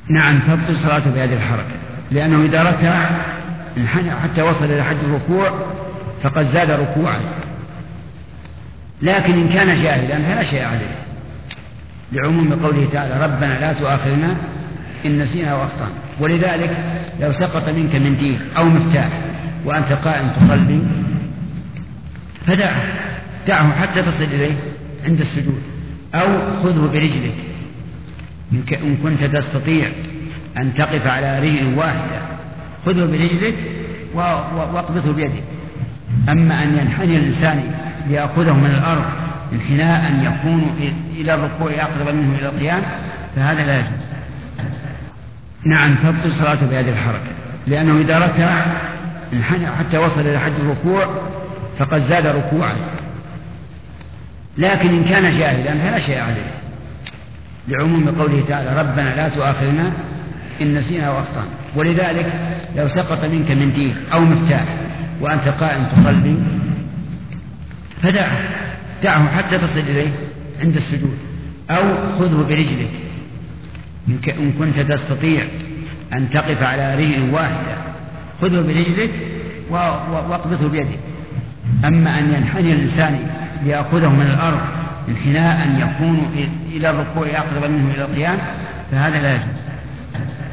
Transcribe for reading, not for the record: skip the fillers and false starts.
نعم، تبطل صلاته بهذه الحركة، لأنه إذا ركع انحنى حتى وصل إلى حد الركوع فقد زاد ركوعا، لكن إن كان جاهلا فلا شيء عليه، لعموم قوله تعالى ربنا لا تؤاخذنا إن نسينا وأخطأنا. ولذلك لو سقط منك منديل أو مفتاح وأنت قائم تصلي دعه حتى تصل إليه عند السجود، أو خذه برجلك إن كنت تستطيع أن تقف على رجل واحدة، خذه برجلك واقبضه بيدك. أما أن ينحني الإنسان ليأخذه من الأرض انحناء يكون إلى الركوع أقرب منه إلى القيام فهذا لا يجوز. نعم، تبطل صلاته بهذه الحركة، لأنه إذا ركع انحنى حتى وصل إلى حد الركوع فقد زاد ركوعا، لكن إن كان جاهلا فلا شيء عليه، لعموم قوله تعالى ربنا لا تؤاخذنا إن نسينا وأخطأنا. ولذلك لو سقط منك منديل أو مفتاح وأنت قائم تصلي دعه حتى تصل إليه عند السجود، أو خذه برجلك إن كنت تستطيع أن تقف على رجل واحدة، خذه برجلك واقبضه بيدك. أما أن ينحني الإنسان ليأخذه من الأرض انحناء يكون إلى الركوع أقرب منه إلى القيام فهذا لا يجوز.